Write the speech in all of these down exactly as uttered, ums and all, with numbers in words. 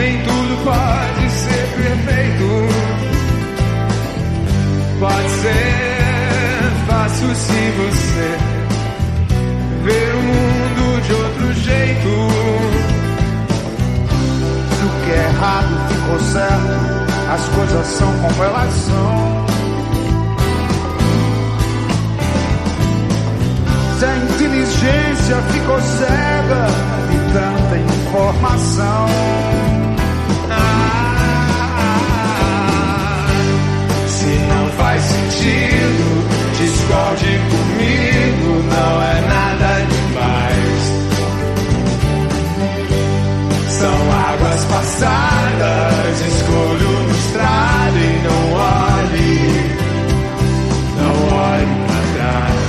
Nem tudo pode ser perfeito. Pode ser fácil se você ver o mundo de outro jeito. Se o que é errado ficou certo, as coisas são como elas são. Se a inteligência ficou cega de tanta informação. Se não faz sentido, discorde comigo, não é nada demais. São águas passadas, escolho no estrado e não olhe, não olhe pra trás.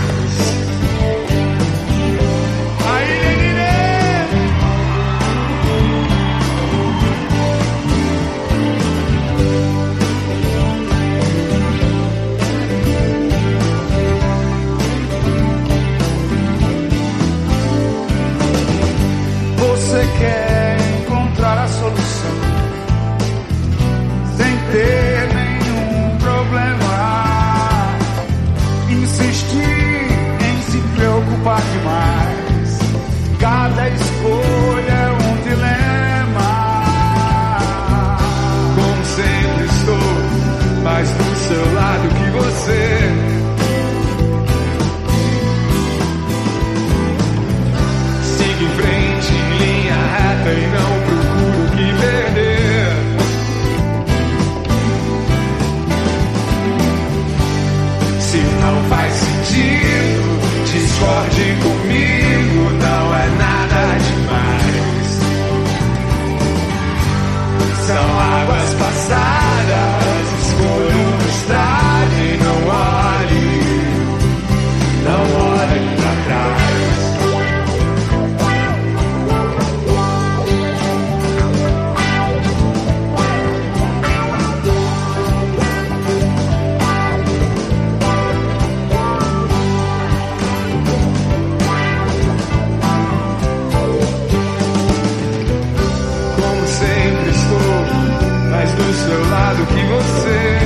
Você quer encontrar a solução sem ter nenhum problema, insistir em se preocupar demais. Cada escolha é um dilema. Como sempre estou mais do seu lado que você. Siga em frente em linha reta e não procuro o que perder. Se não faz sentido, discorde comigo, não é nada demais. São águas passadas, escolho no estrado e não olhe, não olhe pra trás. Sempre estou mais do seu lado que você.